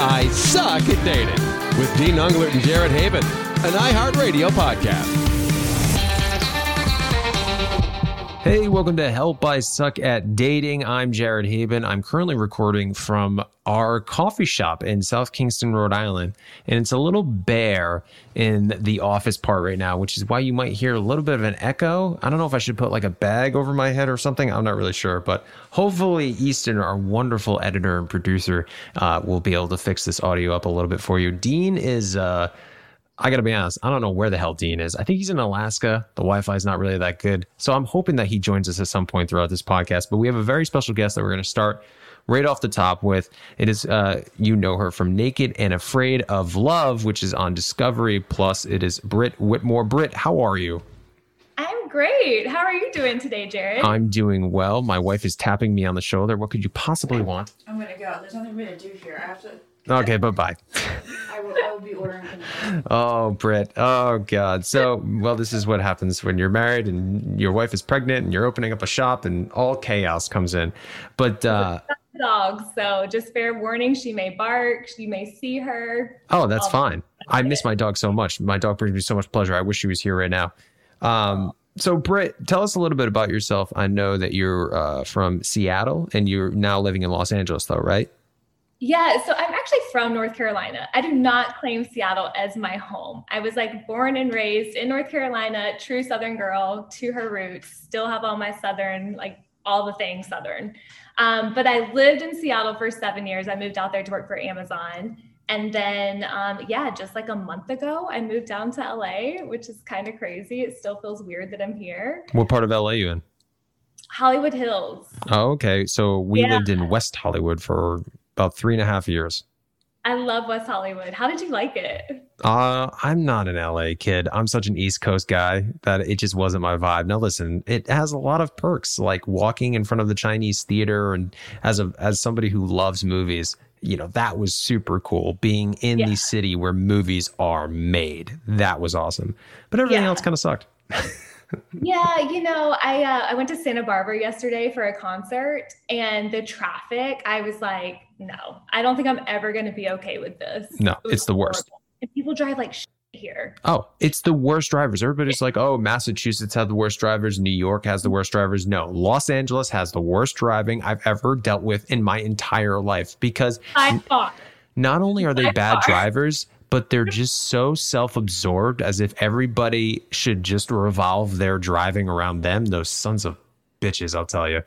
I Suck at Dating with Dean Unglert and Jared Haben, an iHeartRadio podcast. Hey, welcome to Help I Suck at Dating. I'm Jared Haben. I'm currently recording from our coffee shop in South Kingston, Rhode Island. And it's a little bare in the office part right now, which is why you might hear a little bit of an echo. I don't know if I should put like a bag over my head or something. I'm not really sure. But hopefully Easton, our wonderful editor and producer, will be able to fix this audio up a little bit for you. Dean is... I got to be honest, I don't know where the hell Dean is. I think he's in Alaska. The Wi-Fi is not really that good. So I'm hoping that he joins us at some point throughout this podcast. But we have a very special guest that we're going to start right off the top with. It is, you know her from Naked and Afraid of Love, which is on Discovery. Plus, it is Britt Whitmore. Britt, how are you? I'm great. How are you doing today, Jared? I'm doing well. My wife is tapping me on the shoulder. What could you possibly want? I'm going to go. There's nothing for me to do here. I have to... Okay, bye-bye. I will be ordering. Oh, Britt. Oh, God. So, well, this is what happens when you're married and your wife is pregnant and you're opening up a shop and all chaos comes in. But dogs, so just fair warning, she may bark, you may see her. Oh, that's fine. I miss my dog so much. My dog brings me so much pleasure. I wish she was here right now. So, Britt, tell us a little bit about yourself. I know that you're from Seattle and you're now living in Los Angeles, though, right? Yeah, so I'm actually from North Carolina. I do not claim Seattle as my home. I was like born and raised in North Carolina, true Southern girl to her roots, still have all my Southern, like all the things Southern. But I lived in Seattle for 7 years. I moved out there to work for Amazon. And then, just like a month ago, I moved down to LA, which is kind of crazy. It still feels weird that I'm here. What part of LA are you in? Hollywood Hills. Oh, okay. So we lived in West Hollywood for about 3.5 years. I love West Hollywood. How did you like it? I'm not an LA kid. I'm such an East Coast guy that it just wasn't my vibe. Now, listen, it has a lot of perks, like walking in front of the Chinese theater. And as somebody who loves movies, you know, that was super cool. Being in the city where movies are made. That was awesome. But everything else kind of sucked. Yeah, you know, I went to Santa Barbara yesterday for a concert, and the traffic, I was like, no, I don't think I'm ever going to be okay with this. No, it's the worst. And people drive like shit here. Oh, it's the worst drivers. Everybody's like, oh, Massachusetts has the worst drivers. New York has the worst drivers. No, Los Angeles has the worst driving I've ever dealt with in my entire life, because not only are they bad drivers, but they're just so self-absorbed, as if everybody should just revolve their driving around them. Those sons of bitches, I'll tell you.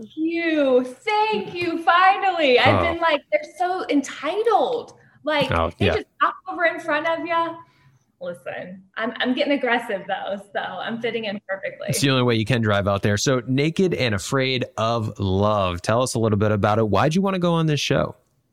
Thank you. Finally. I've been like, they're so entitled. Like, they just hop over in front of you. Listen, I'm getting aggressive though, so I'm fitting in perfectly. It's the only way you can drive out there. So, Naked and Afraid of Love. Tell us a little bit about it. Why'd you want to go on this show?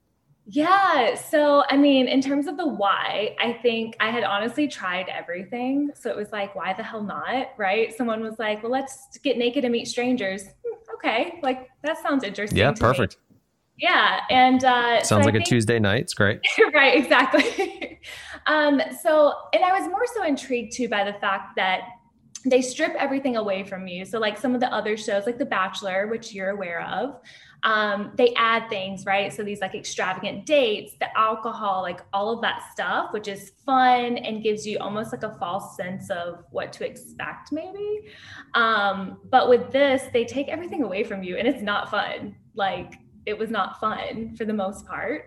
Yeah. So, I mean, in terms of the why, I think I had honestly tried everything. So it was like, why the hell not? Right. Someone was like, well, let's get naked and meet strangers. Okay. Like, that sounds interesting. Yeah. Perfect. Me. Yeah. And sounds like a Tuesday night. It's great. Right. Exactly. And I was more so intrigued too by the fact that they strip everything away from you. So like some of the other shows like The Bachelor, which you're aware of, they add things, right? So these like extravagant dates, the alcohol, like all of that stuff, which is fun and gives you almost like a false sense of what to expect maybe. But with this, they take everything away from you and it's not fun. Like it was not fun for the most part.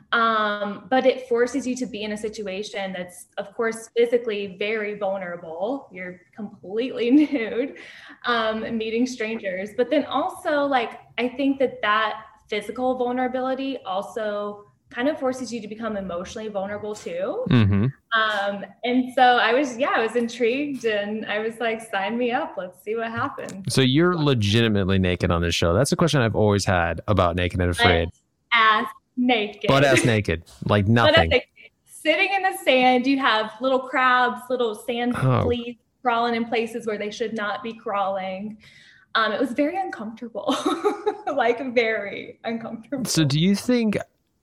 But it forces you to be in a situation that's, of course, physically very vulnerable. You're completely nude, meeting strangers. But then also, like, I think that physical vulnerability also kind of forces you to become emotionally vulnerable too. Mm-hmm. And so I was intrigued and I was like, sign me up. Let's see what happens. So you're legitimately naked on this show. That's a question I've always had about Naked and Afraid. Ass naked. Butt ass naked. Like nothing. Sitting in the sand, you have little crabs, little sand fleas crawling in places where they should not be crawling. It was very uncomfortable, like very uncomfortable. So do you think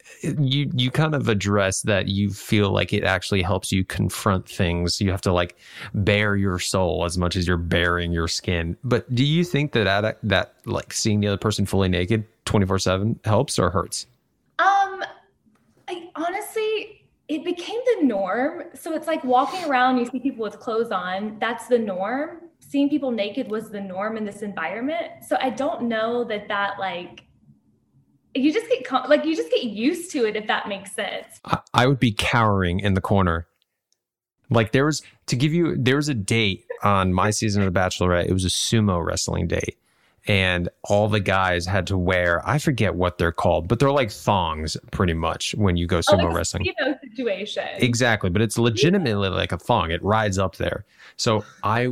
you kind of address that you feel like it actually helps you confront things? You have to like bare your soul as much as you're baring your skin. But do you think that like seeing the other person fully naked 24/7 helps or hurts? honestly, it became the norm. So it's like walking around, you see people with clothes on, that's the norm. Seeing people naked was the norm in this environment. So I don't know that like, you just get used to it, if that makes sense. I would be cowering in the corner. Like there was a date on my season of The Bachelorette. It was a sumo wrestling date. And all the guys had to wear, I forget what they're called, but they're like thongs pretty much when you go sumo like wrestling. Situation. Exactly. But it's legitimately like a thong. It rides up there. So I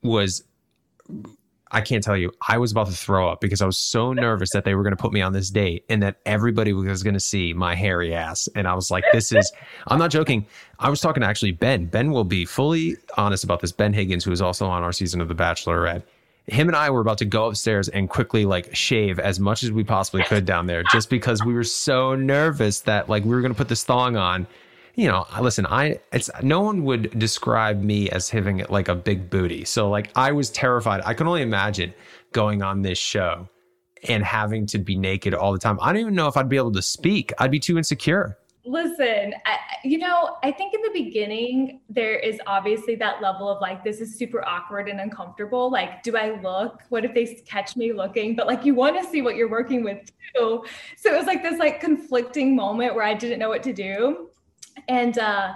can't tell you, I was about to throw up because I was so nervous that they were going to put me on this date and that everybody was going to see my hairy ass. And I was like, I'm not joking. I was talking to actually Ben. Ben will be fully honest about this. Ben Higgins, who is also on our season of The Bachelorette. Him and I were about to go upstairs and quickly like shave as much as we possibly could down there just because we were so nervous that like we were going to put this thong on. You know, listen, no one would describe me as having like a big booty. So like I was terrified. I can only imagine going on this show and having to be naked all the time. I don't even know if I'd be able to speak. I'd be too insecure. Listen, I think in the beginning, there is obviously that level of like, this is super awkward and uncomfortable. Like, do I look? What if they catch me looking? But like, you want to see what you're working with too. So it was like this like conflicting moment where I didn't know what to do. And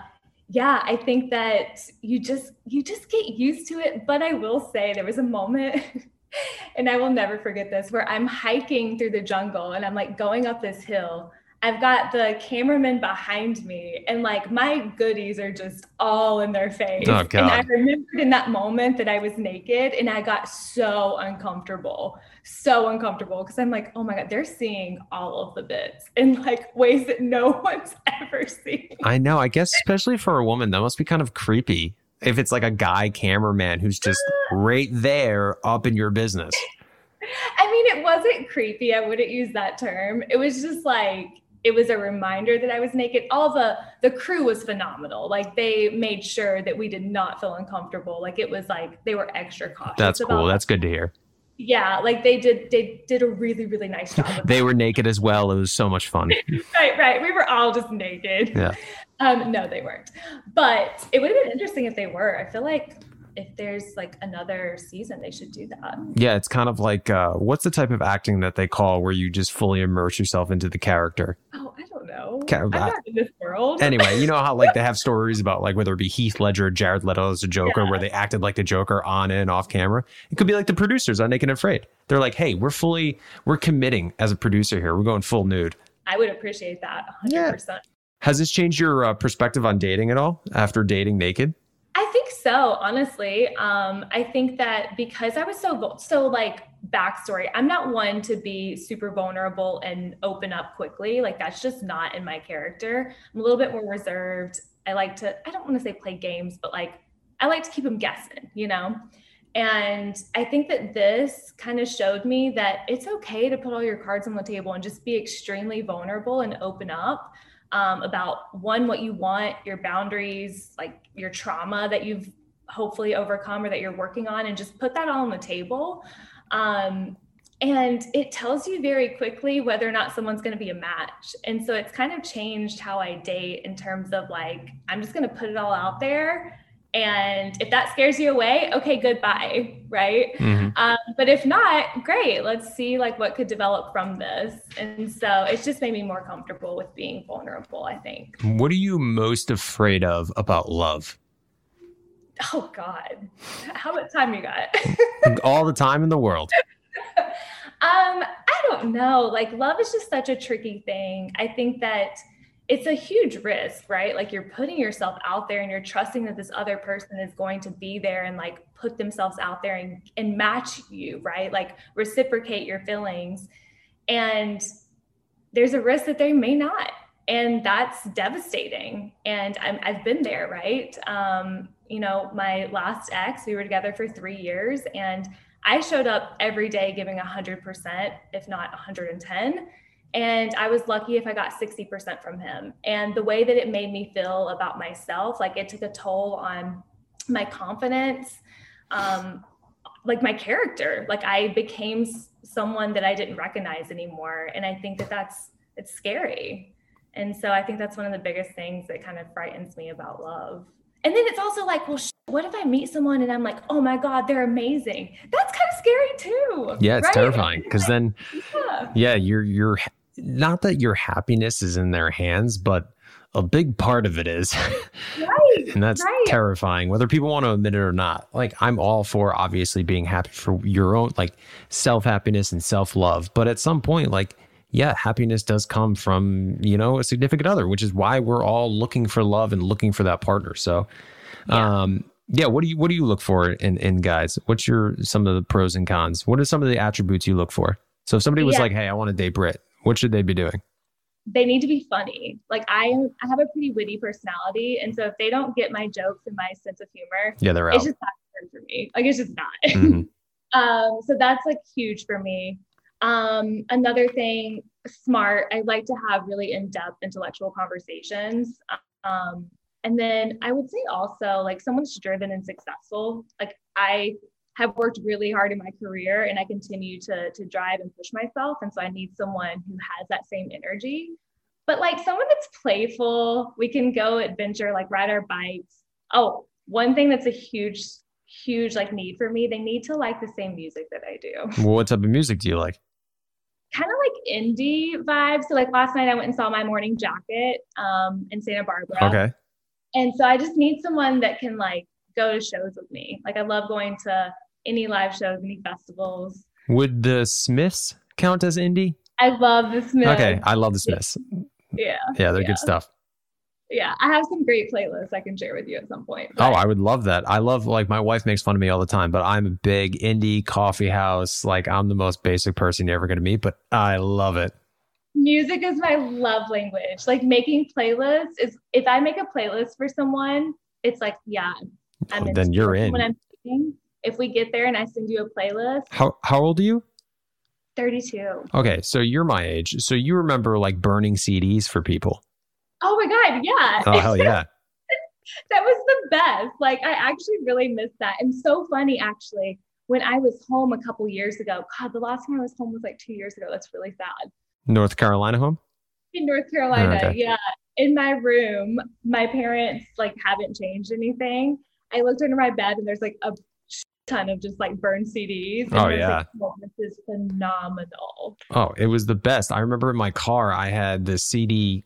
I think that you just get used to it. But I will say there was a moment and I will never forget this, where I'm hiking through the jungle and I'm like going up this hill. I've got the cameraman behind me and like my goodies are just all in their face. Oh, God. And I remembered in that moment that I was naked and I got so uncomfortable because I'm like, oh my God, they're seeing all of the bits in like ways that no one's ever seen. I know. I guess especially for a woman, that must be kind of creepy if it's like a guy cameraman who's just right there up in your business. I mean, it wasn't creepy. I wouldn't use that term. It was just like, it was a reminder that I was naked. All the crew was phenomenal. Like they made sure that we did not feel uncomfortable. Like it was like they were extra cautious. That's cool. That's good to hear. Yeah, like they did a really, really nice job. They were naked as well. It was so much fun. Right. We were all just naked. Yeah. No, they weren't. But it would have been interesting if they were. I feel like if there's like another season, they should do that. Yeah, it's kind of like, what's the type of acting that they call where you just fully immerse yourself into the character? Oh, I don't know. I'm not in this world. Anyway, you know how like they have stories about like whether it be Heath Ledger or Jared Leto as a Joker, where they acted like the Joker on and off camera. It could be like the producers on Naked and Afraid. They're like, hey, we're committing as a producer here. We're going full nude. I would appreciate that 100%. Yeah. Has this changed your perspective on dating at all after dating naked? I think so, honestly. I think that because I was so like backstory, I'm not one to be super vulnerable and open up quickly. Like that's just not in my character. I'm a little bit more reserved. I don't want to say play games, but like I like to keep them guessing, you know? And I think that this kind of showed me that it's okay to put all your cards on the table and just be extremely vulnerable and open up. About what you want, your boundaries, like your trauma that you've hopefully overcome or that you're working on, and just put that all on the table. And it tells you very quickly whether or not someone's going to be a match. And so it's kind of changed how I date in terms of like, I'm just going to put it all out there. And if that scares you away, okay, goodbye, right? Mm-hmm. But if not, great. Let's see like what could develop from this. And so it's just made me more comfortable with being vulnerable, I think. What are you most afraid of about love? Oh God, how much time you got? All the time in the world. I don't know. Like love is just such a tricky thing. I think that it's a huge risk, right? Like you're putting yourself out there and you're trusting that this other person is going to be there and like put themselves out there and match you, right? Like reciprocate your feelings. And there's a risk that they may not. And that's devastating. And I've been there, right? My last ex, we were together for 3 years and I showed up every day giving 100%, if not 110. And I was lucky if I got 60% from him. And the way that it made me feel about myself, like it took a toll on my confidence, like my character. Like I became someone that I didn't recognize anymore. And I think that it's scary. And so I think that's one of the biggest things that kind of frightens me about love. And then it's also like, well, what if I meet someone and I'm like, oh my God, they're amazing. That's kind of scary too. Yeah, it's right? terrifying because then, Yeah. you're not that your happiness is in their hands, but a big part of it is. Right. And that's terrifying, whether people want to admit it or not. Like, I'm all for obviously being happy for your own, like, self-happiness and self-love. But at some point, like, yeah, happiness does come from, a significant other, which is why we're all looking for love and looking for that partner. So, what do you look for in guys? What's some of the pros and cons? What are some of the attributes you look for? So if somebody was like, hey, I want to date Britt, what should they be doing? They need to be funny. Like I have a pretty witty personality. And so if they don't get my jokes and my sense of humor, they're out. It's just not good for me. Like it's just not. Mm-hmm. So that's like huge for me. Another thing, smart. I like to have really in-depth intellectual conversations. And then I would say also like someone's driven and successful. Like I have worked really hard in my career and I continue to drive and push myself. And so I need someone who has that same energy, but like someone that's playful. We can go adventure, like ride our bikes. Oh, one thing that's a huge like need for me. They need to like the same music that I do. Well, what type of music do you like? Kind of like indie vibes. So like last night I went and saw My Morning Jacket in Santa Barbara. Okay. And so I just need someone that can like go to shows with me. Like I love going to any live shows, any festivals. Would the Smiths count as indie? I love the Smiths. Okay. I love the Smiths. Yeah. Yeah, they're good stuff. Yeah. I have some great playlists I can share with you at some point. Oh, I would love that. I love, like, my wife makes fun of me all the time, but I'm a big indie coffee house. Like, I'm the most basic person you're ever going to meet, but I love it. Music is my love language. Like making playlists is, if I make a playlist for someone, it's like, yeah, then you're in. When I'm thinking, if we get there and I send you a playlist. How old are you? 32. Okay, so you're my age. So you remember like burning CDs for people? Oh my God, yeah. Oh, hell yeah. That was the best. Like I actually really missed that. And so funny actually, when I was home a couple years ago, God, the last time I was home was like 2 years ago. That's really sad. North Carolina home? In North Carolina, okay. Yeah. In my room, my parents like haven't changed anything. I looked under my bed and there's like a ton of just like burned CDs. And oh yeah. Like, oh, this is phenomenal. Oh, it was the best. I remember in my car, I had the CD,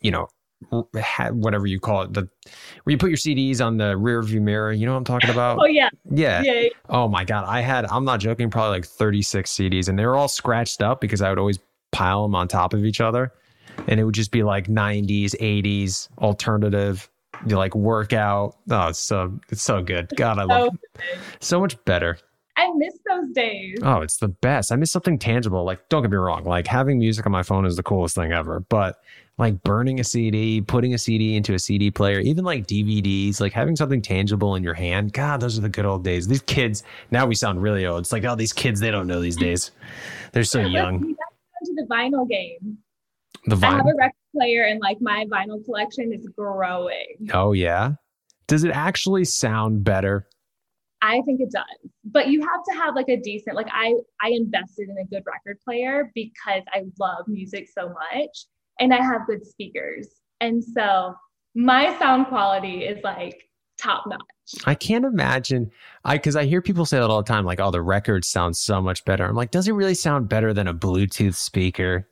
whatever you call it, where you put your CDs on the rear view mirror. You know what I'm talking about? Oh yeah. Yeah. Oh my God. I'm not joking, probably like 36 CDs and they were all scratched up because I would always pile them on top of each other. And it would just be like 90s, 80s, alternative, like workout. Oh, it's so good. God, I love it. So much better. I miss those days. Oh, it's the best. I miss something tangible. Like, don't get me wrong. Like having music on my phone is the coolest thing ever. But like burning a CD, putting a CD into a CD player, even like DVDs, like having something tangible in your hand. God, those are the good old days. These kids, now we sound really old. It's like, oh, these kids, they don't know these days. They're so young. We got to the vinyl game. The vinyl. I have a record player and like my vinyl collection is growing. Oh yeah. Does it actually sound better? I think it does, but you have to have like a decent, like I invested in a good record player because I love music so much and I have good speakers. And so my sound quality is like top notch. I can't imagine. Because I hear people say that all the time, like, oh, the record sounds so much better. I'm like, does it really sound better than a Bluetooth speaker?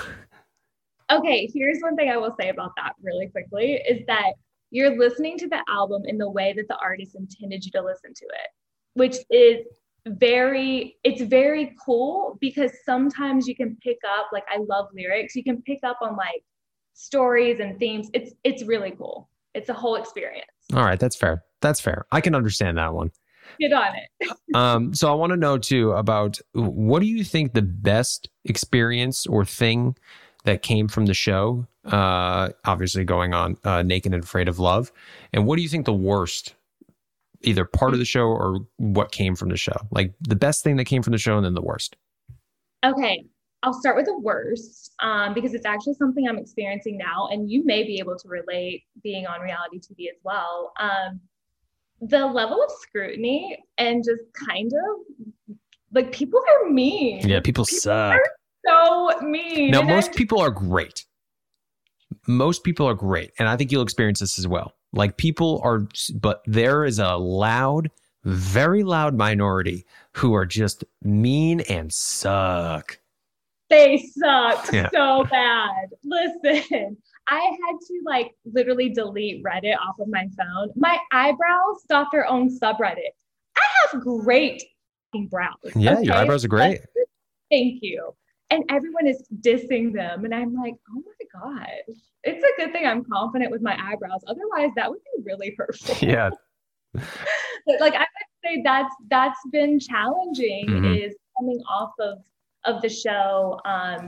Okay, here's one thing I will say about that really quickly is that you're listening to the album in the way that the artist intended you to listen to it, which is it's very cool because sometimes you can pick up, like I love lyrics, you can pick up on like stories and themes. It's really cool. It's a whole experience. All right, that's fair. I can understand that one. Get on it. So I want to know too about what do you think the best experience or thing that came from the show, obviously going on Naked and Afraid of Love. And what do you think the worst, either part of the show or what came from the show? Like the best thing that came from the show and then the worst. Okay, I'll start with the worst because it's actually something I'm experiencing now. And you may be able to relate being on reality TV as well. The level of scrutiny and just kind of like people are mean. Yeah, people suck. So mean. Now, most people are great. most people are great. And I think you'll experience this as well. Like people are, but there is a loud, very loud minority who are just mean and suck. They suck Yeah. so bad. Listen, I had to like literally delete Reddit off of my phone. My eyebrows got their own subreddit. I have great fucking brows. Yeah, your eyebrows are great. Like, thank you. And everyone is dissing them. And I'm like, oh my gosh. It's a good thing I'm confident with my eyebrows. Otherwise, that would be really hurtful. Yeah. But like I would say that's been challenging is coming off of the show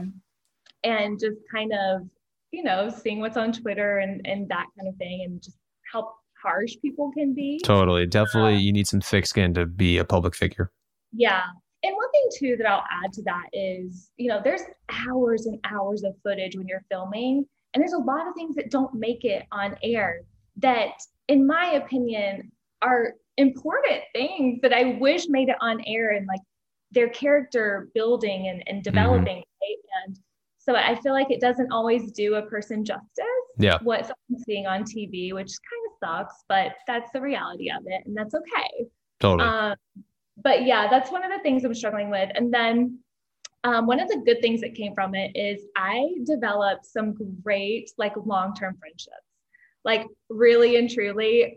and just kind of, you know, seeing what's on Twitter and that kind of thing and just how harsh people can be. Totally. Definitely. You need some thick skin to be a public figure. Yeah. And one thing too that I'll add to that is, you know, there's hours and hours of footage when you're filming, and there's a lot of things that don't make it on air that, in my opinion, are important things that I wish made it on air and like their character building and developing. Right? And so I feel like it doesn't always do a person justice. Yeah. What someone's seeing on TV, which kind of sucks, but that's the reality of it, and that's okay. Totally. But yeah, that's one of the things I'm struggling with. And then one of the good things that came from it is I developed some great, like long-term friendships, like really and truly.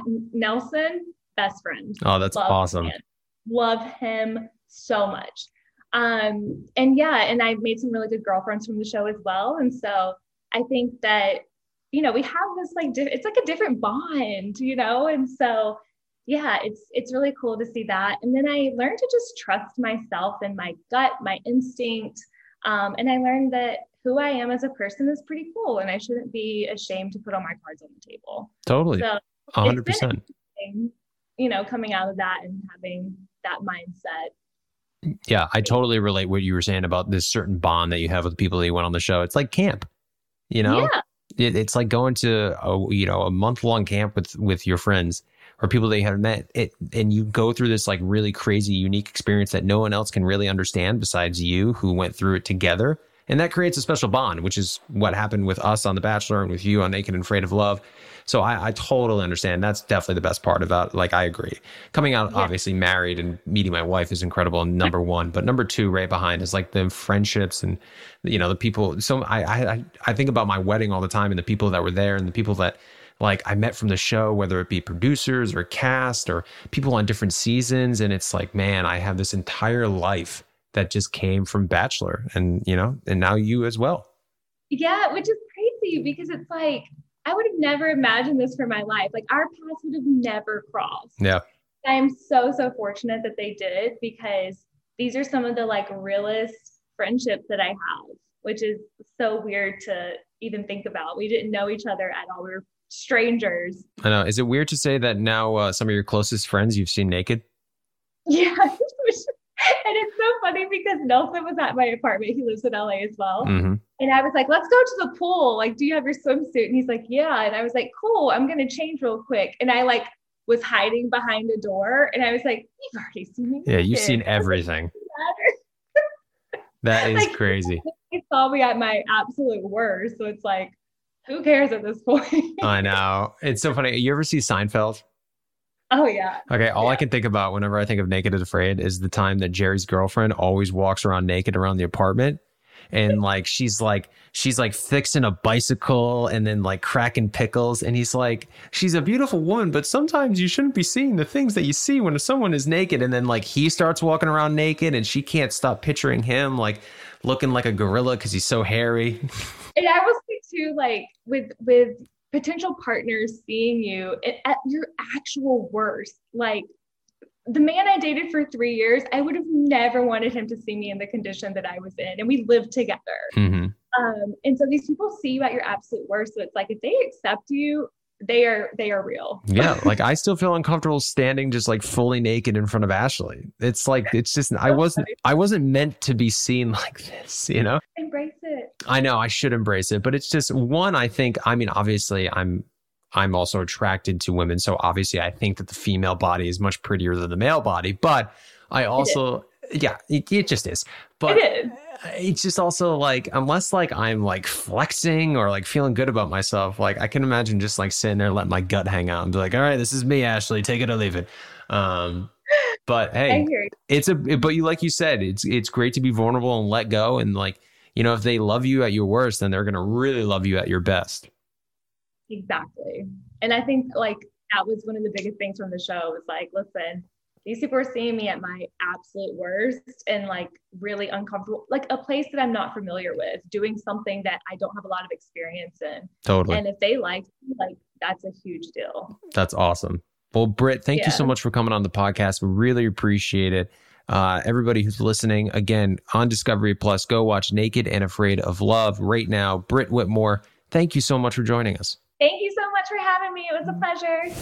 Nelson, best friend. Oh, that's awesome. Love him so much. And yeah, and I made some really good girlfriends from the show as well. And so I think that, you know, we have this like, it's like a different bond, you know? And so yeah, it's really cool to see that. And then I learned to just trust myself and my gut, my instinct. And I learned that who I am as a person is pretty cool, and I shouldn't be ashamed to put all my cards on the table. Totally. So 100%. You know, coming out of that and having that mindset. Yeah, I totally relate what you were saying about this certain bond that you have with the people that you went on the show. It's like camp, you know? Yeah. It's like going to a month-long camp with your friends or people that you haven't met, and you go through this like really crazy, unique experience that no one else can really understand besides you who went through it together. And that creates a special bond, which is what happened with us on The Bachelor and with you on Naked and Afraid of Love. So I totally understand. That's definitely the best part about, like, I agree. Coming out, obviously married and meeting my wife is incredible. And number one, but number two right behind is like the friendships and, you know, the people. So I think about my wedding all the time and the people that were there and the people that like I met from the show, whether it be producers or cast or people on different seasons. And it's like, man, I have this entire life that just came from Bachelor and, you know, and now you as well. Yeah, which is crazy because it's like, I would have never imagined this for my life. Like our paths would have never crossed. Yeah. I am so fortunate that they did, because these are some of the like realest friendships that I have, which is so weird to even think about. We didn't know each other at all. We were strangers. I know. Is it weird to say that now some of your closest friends you've seen naked? Yeah. And it's so funny because Nelson was at my apartment. He lives in LA as well. Mm-hmm. And I was like, let's go to the pool. Like, do you have your swimsuit? And he's like, yeah. And I was like, cool, I'm going to change real quick. And I like was hiding behind a door. And I was like, you've already seen me. Yeah, you've seen everything. That is like, crazy. He saw me at my absolute worst. So it's like, who cares at this point? I know. It's so funny. You ever see Seinfeld? Oh, yeah. Okay. All I can think about whenever I think of Naked and Afraid is the time that Jerry's girlfriend always walks around naked around the apartment. And like, she's like fixing a bicycle and then like cracking pickles. And he's like, she's a beautiful woman, but sometimes you shouldn't be seeing the things that you see when someone is naked. And then like he starts walking around naked and she can't stop picturing him like looking like a gorilla because he's so hairy. And I will say too, like with potential partners seeing you at your actual worst, like the man I dated for 3 years, I would have never wanted him to see me in the condition that I was in. And we lived together. Mm-hmm. And so these people see you at your absolute worst. So it's like, if they accept you, they are real. Yeah. Like I still feel uncomfortable standing just like fully naked in front of Ashley. It's like, it's just, I wasn't meant to be seen like this, you know? Embrace it. I know I should embrace it, but it's just one, I think, I mean, obviously I'm also attracted to women. So obviously I think that the female body is much prettier than the male body, but I also, it just is. But it is. it's just also like, unless like I'm like flexing or like feeling good about myself, like I can imagine just like sitting there letting my gut hang out and be like, all right, this is me, Ashley, take it or leave it. But hey, but you, like you said, it's great to be vulnerable and let go. And like, you know, if they love you at your worst, then they're going to really love you at your best. Exactly. And I think like that was one of the biggest things from the show was like, listen, these people are seeing me at my absolute worst and like really uncomfortable, like a place that I'm not familiar with, doing something that I don't have a lot of experience in. Totally. And if they like that's a huge deal. That's awesome. Well, Britt, thank you so much for coming on the podcast. We really appreciate it. Everybody who's listening, again, on Discovery Plus, go watch Naked and Afraid of Love right now. Britt Whitmore, thank you so much for joining us. Thank you so much for having me. It was a pleasure.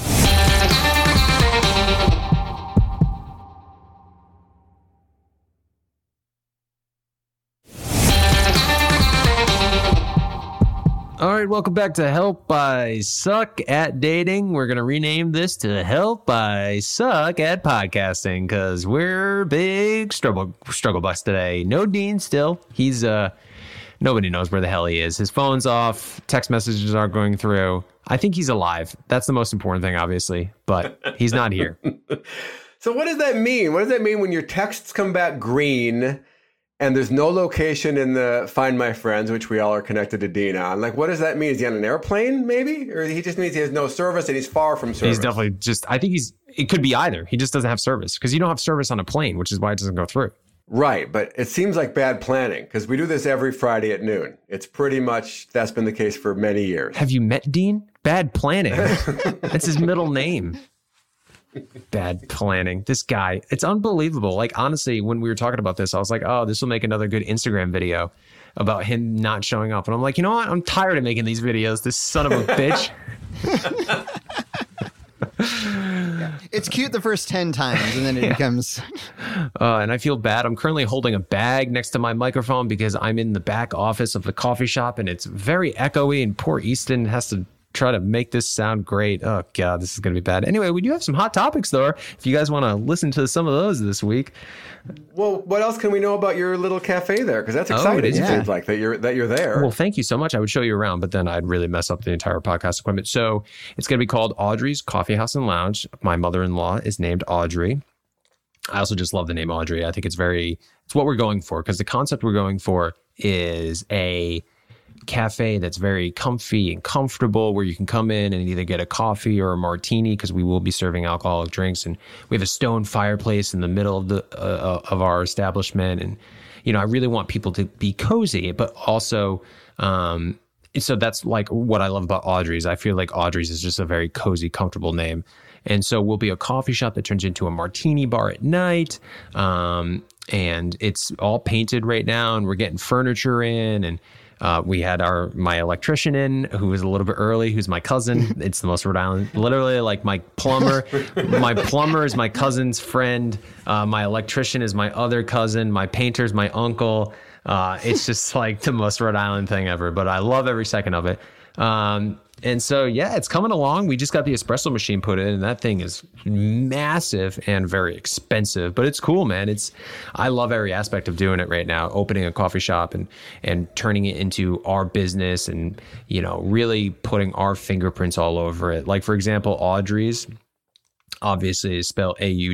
All right, welcome back to Help I Suck at Dating. We're going to rename this to Help I Suck at Podcasting because we're big struggle bus today. No Dean still. He's, nobody knows where the hell he is. His phone's off. Text messages aren't going through. I think he's alive. That's the most important thing, obviously, but he's not here. So what does that mean? What does that mean when your texts come back green and there's no location in the Find My Friends, which we all are connected to Dean on? Like, what does that mean? Is he on an airplane, maybe? Or he just means he has no service and he's far from service? He's definitely it could be either. He just doesn't have service because you don't have service on a plane, which is why it doesn't go through. Right, but it seems like bad planning because we do this every Friday at noon. It's pretty much, that's been the case for many years. Have you met Dean? Bad planning. That's his middle name. Bad planning. This guy, it's unbelievable. Like, honestly, when we were talking about this, I was like, oh, this will make another good Instagram video about him not showing up. And I'm like, you know what? I'm tired of making these videos. This son of a bitch. Yeah. It's cute the first 10 times and then it becomes... and I feel bad. I'm currently holding a bag next to my microphone because I'm in the back office of the coffee shop and it's very echoey and poor Easton has to try to make this sound great. Oh God, this is going to be bad. Anyway, we do have some hot topics though. If you guys want to listen to some of those this week. Well, what else can we know about your little cafe there? Because that's exciting. It seems like that you're there. Well, thank you so much. I would show you around, but then I'd really mess up the entire podcast equipment. So it's going to be called Audrey's Coffee House and Lounge. My mother-in-law is named Audrey. I also just love the name Audrey. I think it's what we're going for because the concept we're going for is a cafe that's very comfy and comfortable where you can come in and either get a coffee or a martini because we will be serving alcoholic drinks, and we have a stone fireplace in the middle of the of our establishment. And you know, I really want people to be cozy, but also so that's like what I love about Audrey's. I feel like Audrey's is just a very cozy, comfortable name. And so we'll be a coffee shop that turns into a martini bar at night. And it's all painted right now, and we're getting furniture in, and we had my electrician in, who was a little bit early, who's my cousin. It's the most Rhode Island, literally like my plumber. My plumber is my cousin's friend. My electrician is my other cousin. My painter is my uncle. It's just like the most Rhode Island thing ever, but I love every second of it. And so, yeah, it's coming along. We just got the espresso machine put in, and that thing is massive and very expensive, but it's cool, man. I love every aspect of doing it right now, opening a coffee shop and turning it into our business and, you know, really putting our fingerprints all over it. Like, for example, Audrey's obviously is spelled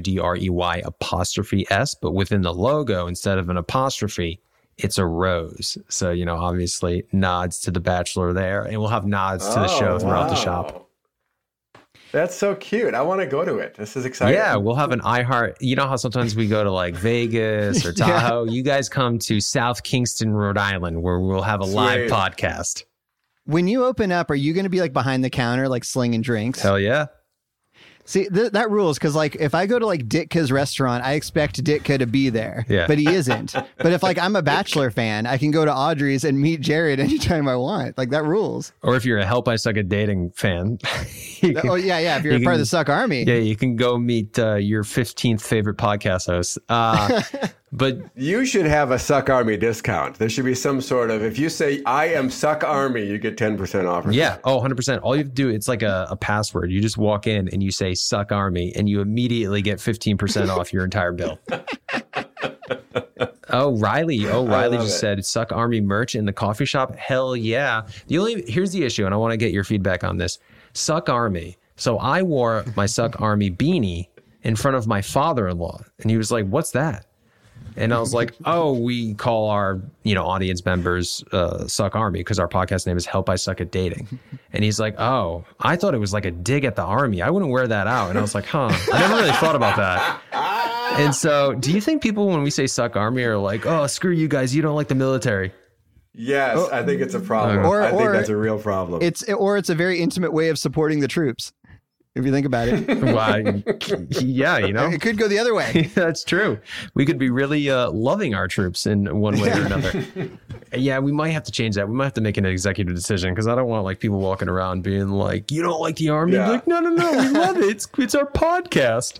AUDREY''S, but within the logo, instead of an apostrophe, it's a rose. So, you know, obviously nods to The Bachelor there, and we'll have nods to the show throughout the shop. That's so cute. I want to go to it. This is exciting. Yeah, we'll have an iHeart. You know how sometimes we go to like Vegas or Tahoe? You guys come to South Kingston, Rhode Island, where we'll have a live podcast. When you open up, are you going to be like behind the counter, like slinging drinks? Hell yeah. See, that rules, because like if I go to like Ditka's restaurant, I expect Ditka to be there, but he isn't. But if like I'm a Bachelor fan, I can go to Audrey's and meet Jared anytime I want. Like that rules. Or if you're a Help I Suck at Dating fan. If you're part of the Suck Army. Yeah, you can go meet your 15th favorite podcast host. But you should have a Suck Army discount. There should be some sort of, if you say, I am Suck Army, you get 10% off. Yeah. Oh, 100%. All you have to do, it's like a password. You just walk in and you say Suck Army and you immediately get 15% off your entire bill. Oh, Riley. Riley just it. said Suck Army merch in the coffee shop. Hell yeah. Here's the issue, and I want to get your feedback on this. Suck Army. So I wore my Suck Army beanie in front of my father-in-law, and he was like, "What's that?" And I was like, "Oh, we call our audience members Suck Army because our podcast name is Help I Suck at Dating." And he's like, "Oh, I thought it was like a dig at the army. I wouldn't wear that out." And I was like, "Huh? I never really thought about that." And so, do you think people, when we say Suck Army, are like, "Oh, screw you guys, you don't like the military"? Yes, I think it's a problem. I think that's a real problem. It's a very intimate way of supporting the troops. If you think about it. Well, yeah, it could go the other way. That's true. We could be really loving our troops in one way or another. Yeah, we might have to change that. We might have to make an executive decision because I don't want like people walking around being like, "You don't like the army?" Yeah. Like, no, we love it. It's our podcast.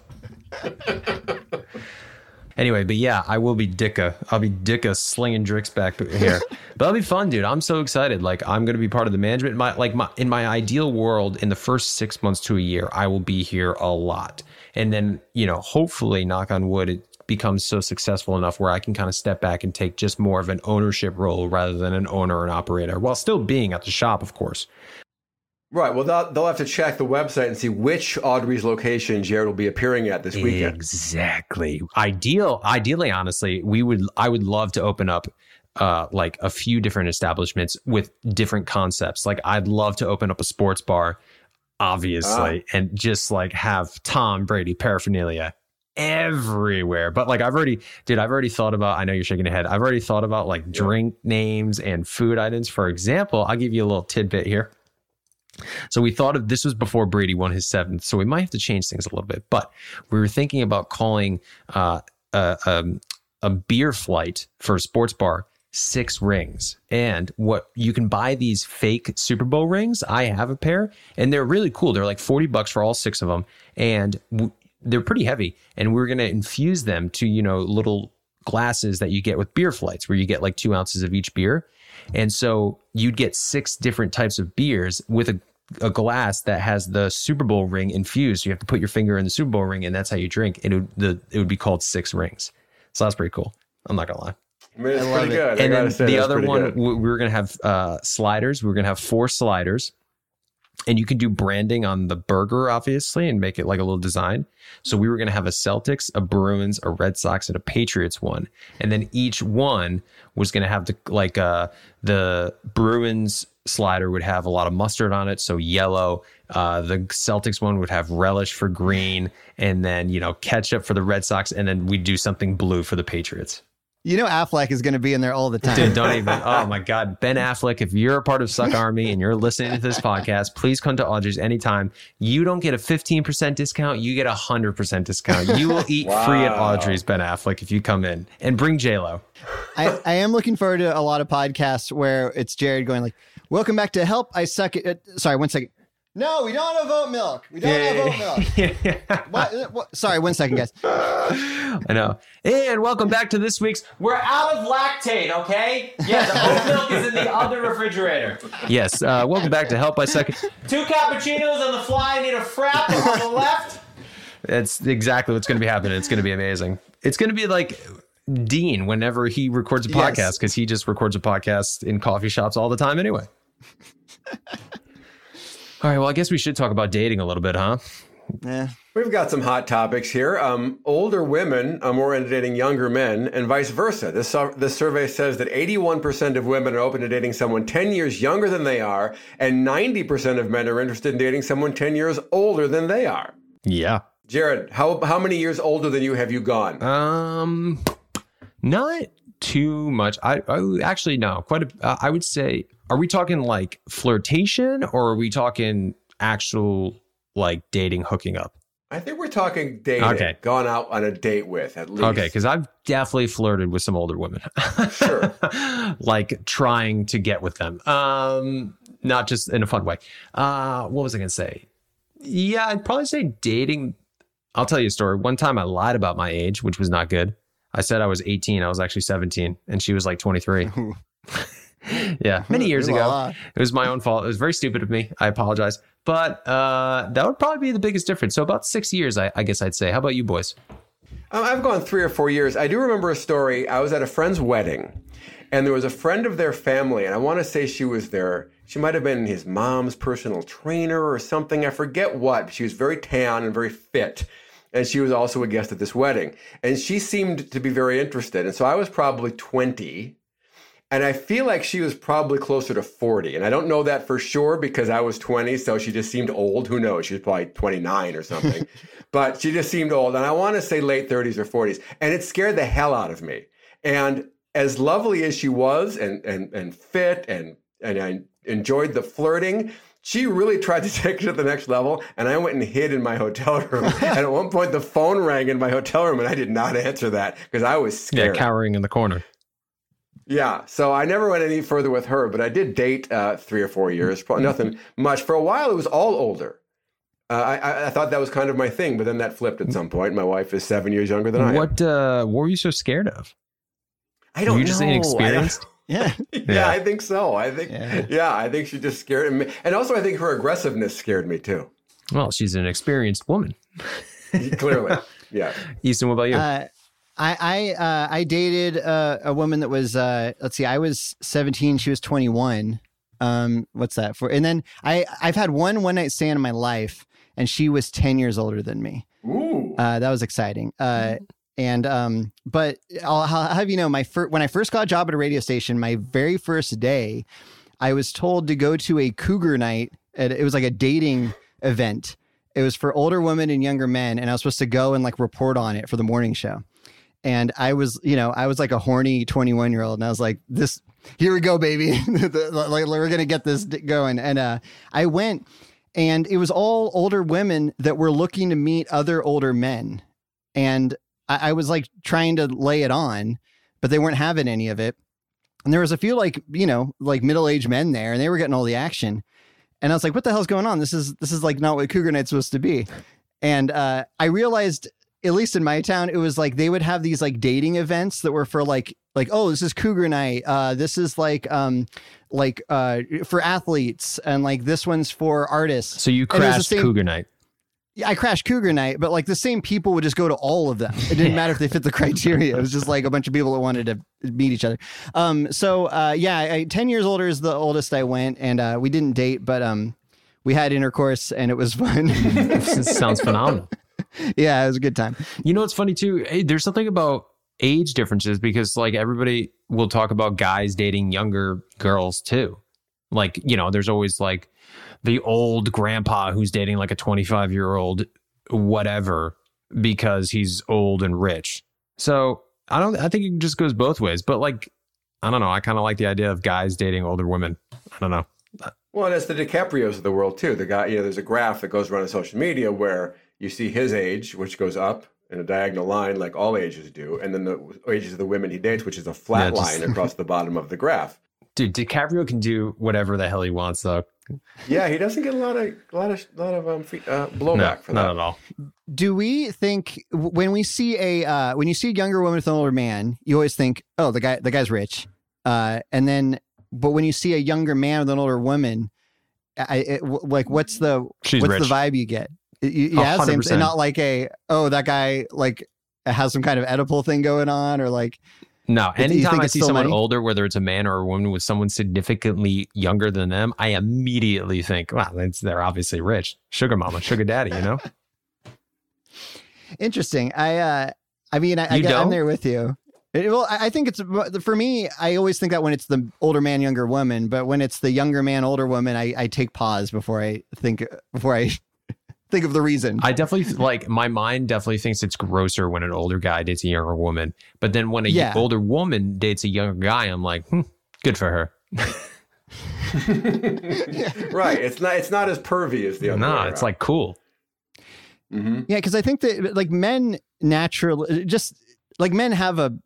Anyway, but yeah, I will be Dicka. I'll be Dicka slinging drinks back here. But that'll be fun, dude. I'm so excited. Like, I'm going to be part of the management. In my ideal world, in the first 6 months to a year, I will be here a lot. And then, hopefully, knock on wood, it becomes so successful enough where I can kind of step back and take just more of an ownership role rather than an owner and operator, while still being at the shop, of course. Right. Well, they'll have to check the website and see which Audrey's location Jared will be appearing at this weekend. Exactly. Ideally, honestly, I would love to open up like a few different establishments with different concepts. Like, I'd love to open up a sports bar, obviously, and just like have Tom Brady paraphernalia everywhere. But like, I've already thought about, I know you're shaking your head. I've already thought about like drink names and food items. For example, I'll give you a little tidbit here. So we thought of, this was before Brady won his 7th, so we might have to change things a little bit. But we were thinking about calling a beer flight for a sports bar 6 rings. And what you can buy these fake Super Bowl rings. I have a pair, and they're really cool. They're like $40 for all 6 of them, and they're pretty heavy. And we're going to infuse them to little glasses that you get with beer flights, where you get like 2 ounces of each beer. And so you'd get 6 different types of beers with a glass that has the Super Bowl ring infused. So you have to put your finger in the Super Bowl ring, and that's how you drink. And it would be called 6 rings. So that's pretty cool. I'm not going to lie. I mean, it's pretty good. And then the other one, we were going to have sliders. We were going to have 4 sliders. And you can do branding on the burger, obviously, and make it like a little design. So we were going to have a Celtics, a Bruins, a Red Sox, and a Patriots one. And then each one was going to have the Bruins slider would have a lot of mustard on it, so yellow. The Celtics one would have relish for green, and then ketchup for the Red Sox, and then we'd do something blue for the Patriots. Affleck is going to be in there all the time. Dude, don't even. Oh my God. Ben Affleck, if you're a part of Suck Army and you're listening to this podcast, please come to Audrey's anytime. You don't get a 15% discount. You get a 100% discount. You will eat free at Audrey's, Ben Affleck, if you come in, and bring J-Lo. I am looking forward to a lot of podcasts where it's Jared going like, "Welcome back to Help I Suck at..." Sorry, 1 second. No, we don't have oat milk. We don't have oat milk. What? Sorry, 1 second, guys. I know. And welcome back to this week's We're Out of Lactate, okay? Yeah, the oat milk is in the other refrigerator. Yes, welcome back to Help I Suck. 2 cappuccinos on the fly. I need a frap on the left. That's exactly what's going to be happening. It's going to be amazing. It's going to be like Dean whenever he records a podcast, because he just records a podcast in coffee shops all the time anyway. All right, well, I guess we should talk about dating a little bit, huh? Yeah. We've got some hot topics here. Older women are more into dating younger men, and vice versa. This survey says that 81% of women are open to dating someone 10 years younger than they are, and 90% of men are interested in dating someone 10 years older than they are. Yeah. Jared, how many years older than you have you gone? Not too much. I actually, no, quite I would say, are we talking like flirtation, or are we talking actual like dating, hooking up? I think we're talking dating. Okay. Gone out on a date with, at least. Okay, because I've definitely flirted with some older women. Sure. Like trying to get with them. Not just in a fun way. What was I going to say? Yeah, I'd probably say dating. I'll tell you a story. One time I lied about my age, which was not good. I said I was 18. I was actually 17, and she was like 23. Yeah, many years ago. It was my own fault. It was very stupid of me. I apologize. But that would probably be the biggest difference. So about 6 years, I guess I'd say. How about you boys? I've gone 3 or 4 years. I do remember a story. I was at a friend's wedding, and there was a friend of their family, and I want to say she was there. She might have been his mom's personal trainer or something. I forget what. She was very tan and very fit, and she was also a guest at this wedding. And she seemed to be very interested. And so I was probably 20, and I feel like she was probably closer to 40. And I don't know that for sure because I was 20, so she just seemed old. Who knows? She was probably 29 or something. But she just seemed old. And I want to say late 30s or 40s. And it scared the hell out of me. And as lovely as she was and fit and I enjoyed the flirting, she really tried to take it to the next level. And I went and hid in my hotel room. And at one point, the phone rang in my hotel room, and I did not answer that because I was scared. Yeah, cowering in the corner. Yeah, so I never went any further with her, but I did date 3 or 4 years, probably nothing much. For a while, it was all older. I thought that was kind of my thing, but then that flipped at some point. My wife is 7 years younger than I am. What were you so scared of? I don't know. Were you just inexperienced? Yeah. Yeah, I think so. I think she just scared me. And also I think her aggressiveness scared me too. Well, she's an experienced woman. Clearly. Yeah. Easton, what about you? I dated a woman that was let's see, I was 17, she was 21. What's that for? And then I've had one night stand in my life, and she was 10 years older than me. Ooh. That was exciting. But I'll have you know, when I first got a job at a radio station, my very first day, I was told to go to a cougar night. It was like a dating event. It was for older women and younger men, and I was supposed to go and like report on it for the morning show. And I was like a horny 21-year-old, and I was like, here we go, baby. Like, we're going to get this going. And I went, and it was all older women that were looking to meet other older men. And I was like trying to lay it on, but they weren't having any of it. And there was a few like middle-aged men there, and they were getting all the action. And I was like, what the hell's going on? This is like not what Cougar Night's supposed to be. And I realized, at least in my town, it was like they would have these like dating events that were for like, oh, this is Cougar Night. This is like for athletes, and like this one's for artists. So you crashed Cougar Night. Yeah, I crashed Cougar Night, but like the same people would just go to all of them. It didn't matter if they fit the criteria. It was just like a bunch of people that wanted to meet each other. 10 years older is the oldest I went, and we didn't date, but we had intercourse, and it was fun. Sounds phenomenal. Yeah, it was a good time. You know, it's funny too. There's something about age differences, because like everybody will talk about guys dating younger girls too. Like, you know, there's always like the old grandpa who's dating like a 25-year-old whatever because he's old and rich. So I think it just goes both ways. But like, I don't know. I kind of like the idea of guys dating older women. I don't know. Well, that's the DiCaprios of the world too. The guy, there's a graph that goes around on social media where you see his age, which goes up in a diagonal line like all ages do, and then the ages of the women he dates, which is a flat line across the bottom of the graph. Dude, DiCaprio can do whatever the hell he wants, though. Yeah, he doesn't get a lot of blowback for that. Not at all. Do we think when you see a younger woman with an older man, you always think, oh, the guy's rich, but when you see a younger man with an older woman, what's the vibe you get? Yeah, same, and not like that guy like has some kind of Oedipal thing going on, or like. No, anytime I see someone older, whether it's a man or a woman with someone significantly younger than them, I immediately think, wow, they're obviously rich. Sugar mama, sugar daddy, you know? Interesting. I'm there with you. I think it's, for me, I always think that when it's the older man, younger woman, but when it's the younger man, older woman, I take pause before I think of the reason. I definitely my mind definitely thinks it's grosser when an older guy dates a younger woman. But then when older woman dates a younger guy, I'm like, good for her. Right. It's not as pervy as the other. No, it's like cool. Mm-hmm. Yeah, because I think that like men naturally men have a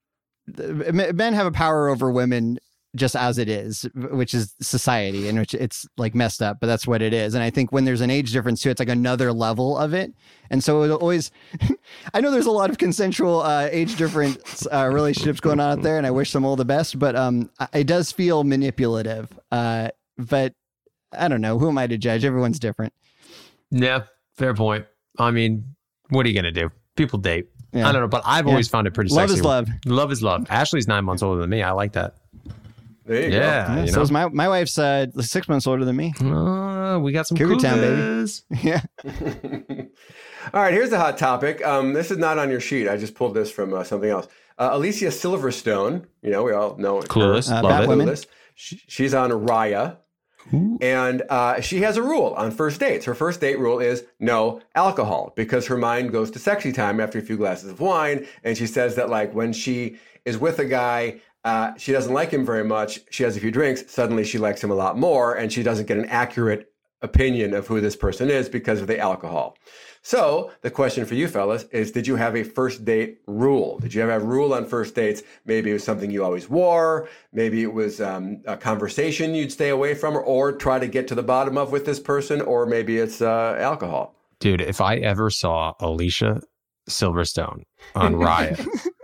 power over women just as it is, which is society, in which it's like messed up, but that's what it is. And I think when there's an age difference too, it's like another level of it. And so it'll always, I know there's a lot of consensual age difference relationships going on out there, and I wish them all the best, but it does feel manipulative. But I don't know, who am I to judge? Everyone's different. Yeah, fair point. I mean, what are you going to do? People date. Yeah. I don't know, but I've always found it pretty Love sexy. is love. Love is love. Ashley's 9 months older than me. I like that. There you go. Yeah. You So know? is my wife's 6 months older than me. We got some Cougar Town, baby. cougars. Yeah. All right, here's a hot topic. This is not on your sheet. I just pulled this from something else. Alicia Silverstone, we all know her. Clueless. Love it. Batwoman. Clueless. She's on Raya. And she has a rule on first dates. Her first date rule is no alcohol because her mind goes to sexy time after a few glasses of wine. And she says that like when she is with a guy, she doesn't like him very much. She has a few drinks. Suddenly she likes him a lot more. And she doesn't get an accurate opinion of who this person is because of the alcohol. So the question for you fellas is, did you have a first date rule? Did you ever have a rule on first dates? Maybe it was something you always wore. Maybe it was a conversation you'd stay away from or try to get to the bottom of with this person, or maybe it's alcohol. Dude, if I ever saw Alicia Silverstone on Riot,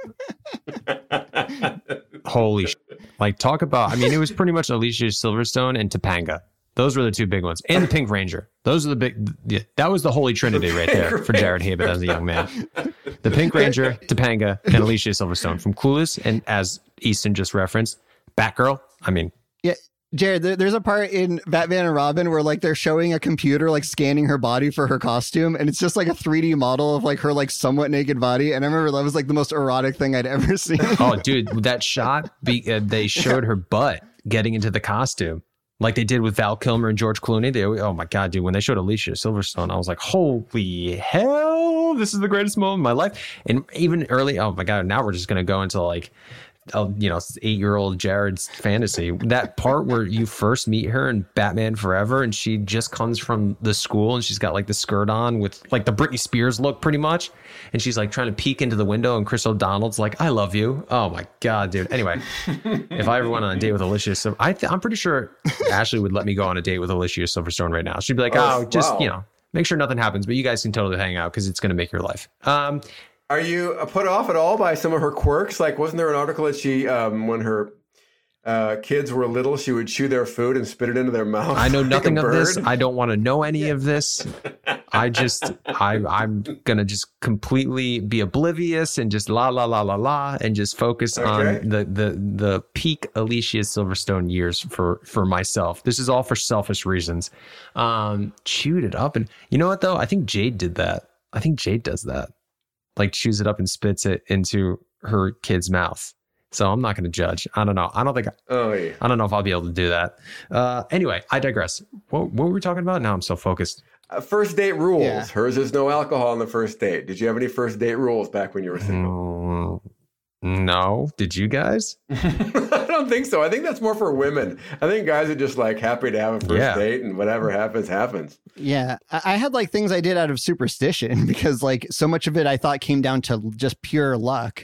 holy shit. Like, talk about, I mean, it was pretty much Alicia Silverstone and Topanga. Those were the two big ones. And the Pink Ranger. Those are the big, that was the holy trinity right there for Jared Haben as a young man. The Pink Ranger, Topanga, and Alicia Silverstone from Clueless. And as Easton just referenced, Batgirl. I mean, Yeah. Jared, there's a part in Batman and Robin where like they're showing a computer like scanning her body for her costume, and it's just like a 3D model of like her like somewhat naked body. And I remember that was like the most erotic thing I'd ever seen. oh, dude, that shot, they showed her butt getting into the costume. Like they did with Val Kilmer and George Clooney. Oh my God, dude. When they showed Alicia Silverstone, I was like, holy hell, this is the greatest moment of my life. And even early, oh my God, now we're just going to go into like, 8-year-old Jared's fantasy. That part where you first meet her in Batman Forever and she just comes from the school and she's got like the skirt on with like the Britney Spears look pretty much. And she's like trying to peek into the window and Chris O'Donnell's like, I love you. Oh my God, dude. Anyway, if I ever went on a date with Alicia, I'm pretty sure Ashley would let me go on a date with Alicia Silverstone right now. She'd be like, just, make sure nothing happens, but you guys can totally hang out because it's going to make your life. Are you put off at all by some of her quirks? Like, wasn't there an article that she, when her kids were little, she would chew their food and spit it into their mouth? I know nothing like of this. I don't want to know any of this. I'm going to just completely be oblivious and just la, la, la, la, la, and just focus on the peak Alicia Silverstone years for myself. This is all for selfish reasons. Chewed it up. And you know what, though? I think Jade did that. I think Jade does that. Like chews it up and spits it into her kid's mouth. So I'm not going to judge. I don't know. I don't know if I'll be able to do that. Anyway, I digress. What were we talking about? Now I'm so focused. First date rules. Yeah. Hers is no alcohol on the first date. Did you have any first date rules back when you were single? No. Did you guys? I don't think so. I think that's more for women. I think guys are just like happy to have a first date and whatever happens, happens. Yeah. I had like things I did out of superstition because like so much of it I thought came down to just pure luck.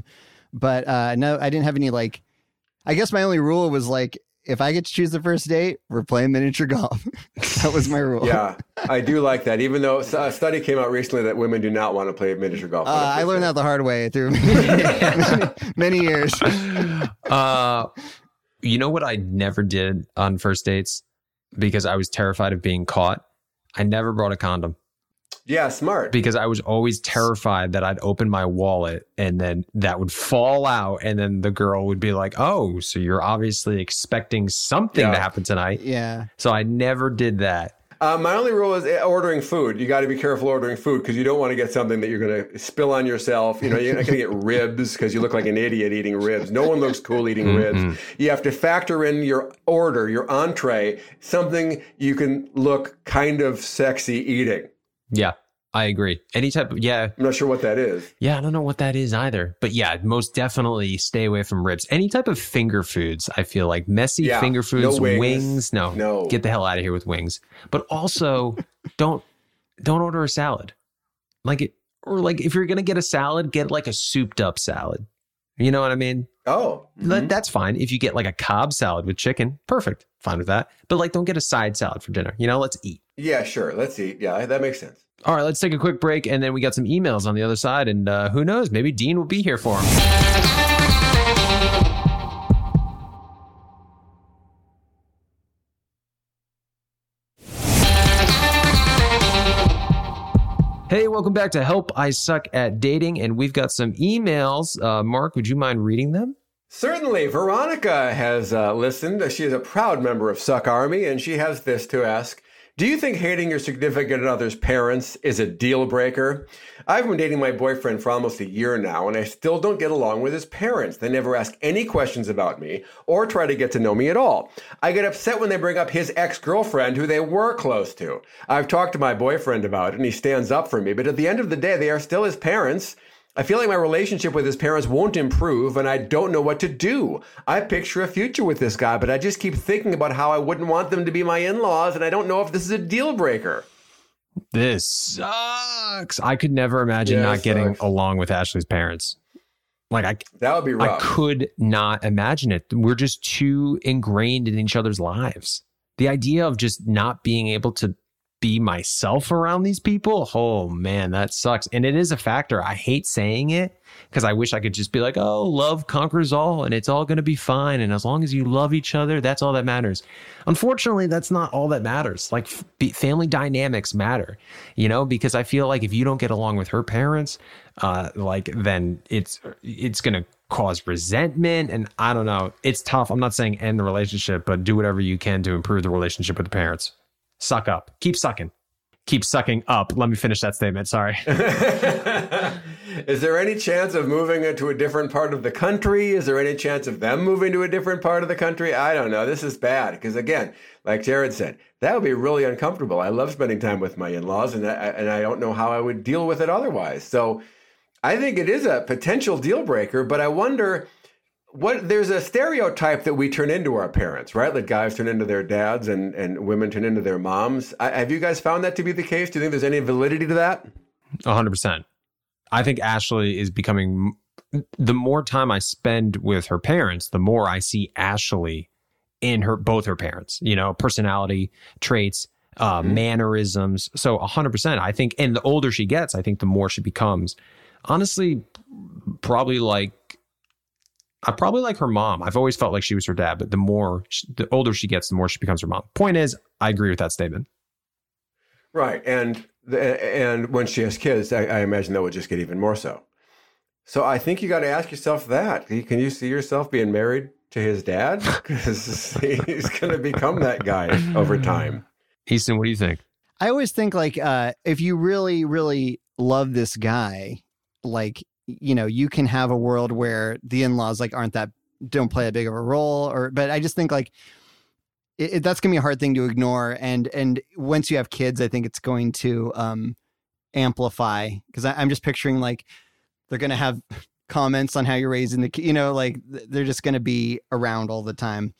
But no, I didn't have any like, I guess my only rule was like, if I get to choose the first date, we're playing miniature golf. That was my rule. Yeah, I do like that. Even though a study came out recently that women do not want to play miniature golf. I learned that the hard way through many years. You know what I never did on first dates because I was terrified of being caught? I never brought a condom. Yeah, smart. Because I was always terrified that I'd open my wallet and then that would fall out and then the girl would be like, oh, so you're obviously expecting something to happen tonight. Yeah. So I never did that. My only rule is ordering food. You got to be careful ordering food because you don't want to get something that you're going to spill on yourself. You're not going to get ribs because you look like an idiot eating ribs. No one looks cool eating ribs. You have to factor in your order, your entree, something you can look kind of sexy eating. Yeah, I agree. Any type of, I'm not sure what that is. Yeah, I don't know what that is either. But yeah, most definitely stay away from ribs. Any type of finger foods, I feel like. Messy finger foods, no wings. No. Get the hell out of here with wings. But also, don't order a salad. Or if you're going to get a salad, get like a souped up salad. You know what I mean? Oh. Mm-hmm. That's fine. If you get like a Cobb salad with chicken, perfect. Fine with that. But don't get a side salad for dinner. Let's eat. Yeah, sure. Let's eat. Yeah, that makes sense. All right, let's take a quick break, and then we got some emails on the other side, and who knows, maybe Dean will be here for him. Hey, welcome back to Help I Suck at Dating, and we've got some emails. Mark, would you mind reading them? Certainly. Veronica has listened. She is a proud member of Suck Army, and she has this to ask. Do you think hating your significant other's parents is a deal breaker? I've been dating my boyfriend for almost a year now, and I still don't get along with his parents. They never ask any questions about me or try to get to know me at all. I get upset when they bring up his ex-girlfriend who they were close to. I've talked to my boyfriend about it, and he stands up for me, but at the end of the day, they are still his parents. I feel like my relationship with his parents won't improve, and I don't know what to do. I picture a future with this guy, but I just keep thinking about how I wouldn't want them to be my in-laws, and I don't know if this is a deal breaker. This sucks. I could never imagine not getting along with Ashley's parents. Like that would be rough. I could not imagine it. We're just too ingrained in each other's lives. The idea of just not being able to be myself around these people, oh man, that sucks. And it is a factor. I hate saying it because I wish I could just be like, oh, love conquers all and it's all going to be fine. And as long as you love each other, that's all that matters. Unfortunately, that's not all that matters. Like family dynamics matter, you know, because I feel like if you don't get along with her parents, then it's going to cause resentment. And I don't know. It's tough. I'm not saying end the relationship, but do whatever you can to improve the relationship with the parents. Suck up. Keep sucking. Keep sucking up. Let me finish that statement. Sorry. Is there any chance of moving into a different part of the country? Is there any chance of them moving to a different part of the country? I don't know. This is bad. Because again, like Jared said, that would be really uncomfortable. I love spending time with my in-laws, and I don't know how I would deal with it otherwise. So I think it is a potential deal breaker, but I wonder... there's a stereotype that we turn into our parents, right? That guys turn into their dads and women turn into their moms. Have you guys found that to be the case? Do you think there's any validity to that? 100%. I think Ashley is becoming, the more time I spend with her parents, the more I see Ashley in both her parents, you know, personality traits, mannerisms. So 100%, I think, and the older she gets, I think the more she becomes. Honestly, I probably like her mom. I've always felt like she was her dad, but the older she gets, the more she becomes her mom. Point is, I agree with that statement. Right. And when she has kids, I imagine that would just get even more so. So I think you got to ask yourself that. Can you see yourself being married to his dad? Because he's going to become that guy over time. Easton, what do you think? I always think like if you really, really love this guy, like, you know, you can have a world where the in-laws like don't play that big of a role, but I just think like that's gonna be a hard thing to ignore. And once you have kids, I think it's going to amplify, because I'm just picturing like they're going to have comments on how you're raising the, you know, like they're just going to be around all the time.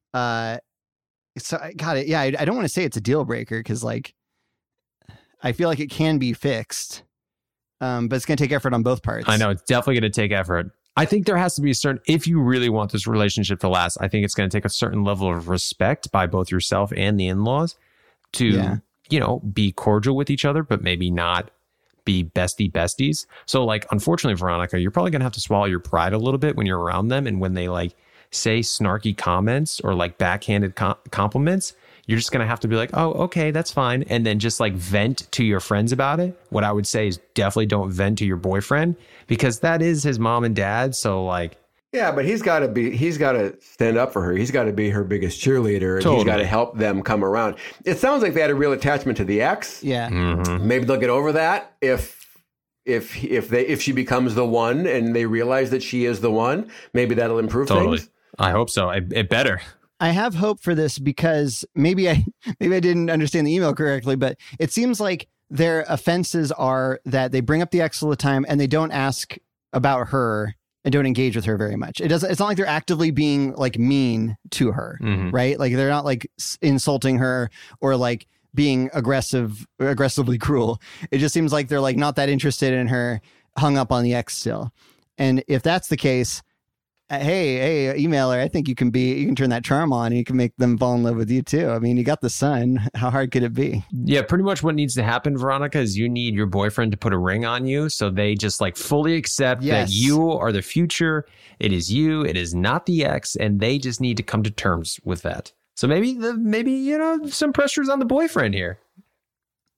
So I got it. Yeah. I don't want to say it's a deal breaker, because like, I feel like it can be fixed. But it's going to take effort on both parts. I know, it's definitely going to take effort. I think there has to be a certain, if you really want this relationship to last, I think it's going to take a certain level of respect by both yourself and the in-laws to, you know, be cordial with each other, but maybe not be besties. So like, unfortunately, Veronica, you're probably going to have to swallow your pride a little bit when you're around them. And when they like say snarky comments or like backhanded compliments, you're just going to have to be like, oh, okay, that's fine. And then just like vent to your friends about it. What I would say is definitely don't vent to your boyfriend, because that is his mom and dad. So like, yeah, but he's got to stand up for her. He's got to be her biggest cheerleader. And totally. He's got to help them come around. It sounds like they had a real attachment to the ex. Yeah. Mm-hmm. Maybe they'll get over that if she becomes the one and they realize that she is the one. Maybe that'll improve things. I hope so. It better. I have hope for this, because maybe I didn't understand the email correctly, but it seems like their offenses are that they bring up the ex all the time and they don't ask about her and don't engage with her very much. It's not like they're actively being like mean to her, right? Like they're not like insulting her or like being aggressively cruel. It just seems like they're like not that interested in her, hung up on the ex still. And if that's the case, hey, emailer, I think you can turn that charm on and you can make them fall in love with you too. I mean, you got the sun. How hard could it be? Yeah, pretty much what needs to happen, Veronica, is you need your boyfriend to put a ring on you so they just like fully accept that you are the future. It is you. It is not the ex. And they just need to come to terms with that. So maybe, you know, some pressures on the boyfriend here.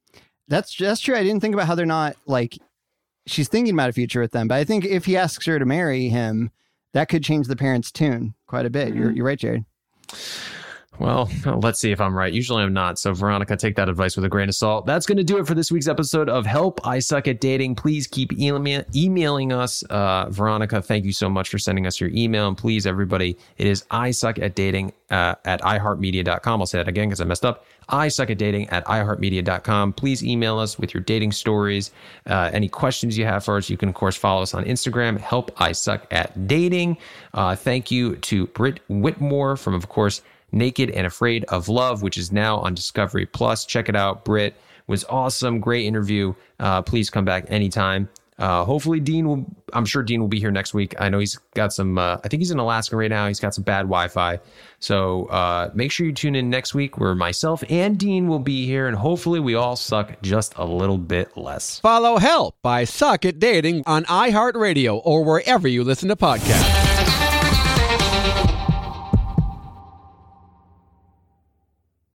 That's true. I didn't think about how they're not like, she's thinking about a future with them. But I think if he asks her to marry him, that could change the parents' tune quite a bit. You're right, Jared. Well, let's see if I'm right. Usually I'm not. So Veronica, take that advice with a grain of salt. That's going to do it for this week's episode of Help, I Suck at Dating. Please keep emailing us. Veronica, thank you so much for sending us your email. And please, everybody, it is isuckatdating at iheartmedia.com. I'll say that again because I messed up. isuckatdating at iheartmedia.com. Please email us with your dating stories. Any questions you have for us, you can, of course, follow us on Instagram, Help, I Suck at Dating. Thank you to Britt Whitmore from, of course, Naked and Afraid of Love, which is now on Discovery Plus. Check it out. Britt was awesome. Great interview. Please come back anytime. Hopefully I'm sure Dean will be here next week. I know he's got some, I think he's in Alaska right now. He's got some bad Wi-Fi. So make sure you tune in next week where myself and Dean will be here, and hopefully we all suck just a little bit less. Follow Help, I Suck at Dating on iHeartRadio or wherever you listen to podcasts.